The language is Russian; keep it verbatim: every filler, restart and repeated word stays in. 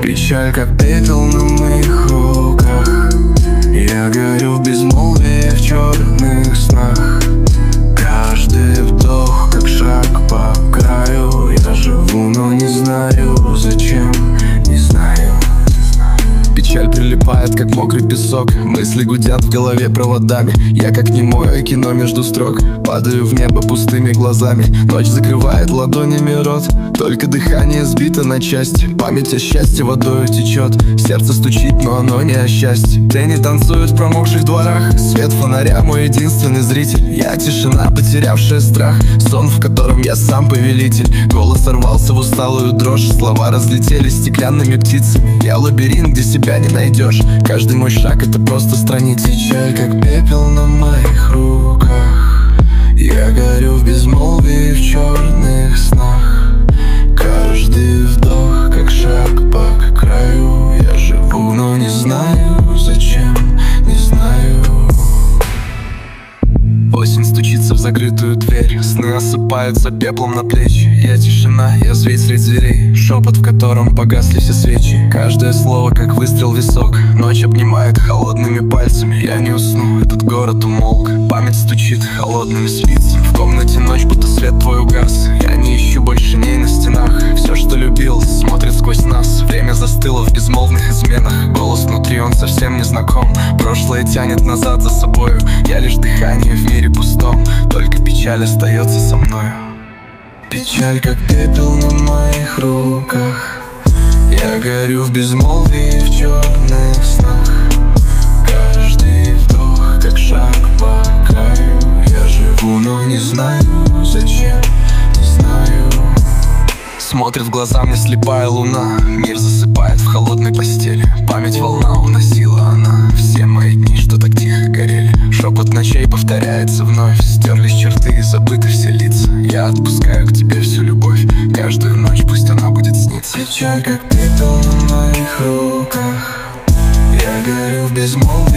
Печаль, как пепел на моих руках. Я горю в безмолвии, в черных снах. Каждый вдох, как шаг по краю. Я живу, но не знаю зачем, не знаю. Печаль прилипает, как мокрый песок. Мысли гудят в голове проводами. Я как немое кино между строк. Падаю в небо пустыми глазами. Ночь закрывает ладонями рот. Только дыхание сбито на части. Память о счастье водою течет. Сердце стучит, но оно не о счастье. Тени танцуют в промокших дворах. Свет фонаря мой единственный зритель. Я тишина, потерявшая страх. Сон, в котором я сам повелитель. Голос сорвался в усталую дрожь. Слова разлетелись стеклянными птицами. Я лабиринт, где себя не найдешь. Каждый мой шаг — это просто страница. Печаль, как пепел на моих руках. Я горю в безмолвии, в черных снах. Каждый вдох, как шаг по краю. Я живу, но не знаю зачем, не знаю. Осень стучится в закрытую дверь. Сны осыпаются пеплом на плечи. Я тишина, я зверь среди зверей. Шепот, в котором погасли все свечи. Каждое слово, как выстрел в висок. Ночь обнимает холодными пальцами. Я не усну, этот город умолк. Память стучит холодными спицами. В комнате ночь, будто свет твой угас. Я не ищу больше ней на стенах. Все, что любил, смотрит сквозь нас. Время застыло в безмолвных изменах. Голос внутри, он совсем не знаком. Прошлое тянет назад за собою. Я лишь дыхание в мире пустом. Только печаль остается со мною. Печаль, как пепел на моих руках. Я горю в безмолвии, в черных снах. Каждый вдох, как шаг по краю. Я живу, но не знаю зачем, не знаю. Смотрит в глаза мне слепая луна. Мир засыпает в холодной постели. Память волна уносила она. Все мои дни, что так тихо горели. Шепот ночей повторяется вновь. Стерлись черты и забыты все лица. Я отпускаю к тебе всю любовь. Каждую ночь пусть она будет сниться. Печаль, как пепел на моих руках. Я горю в безмолвии.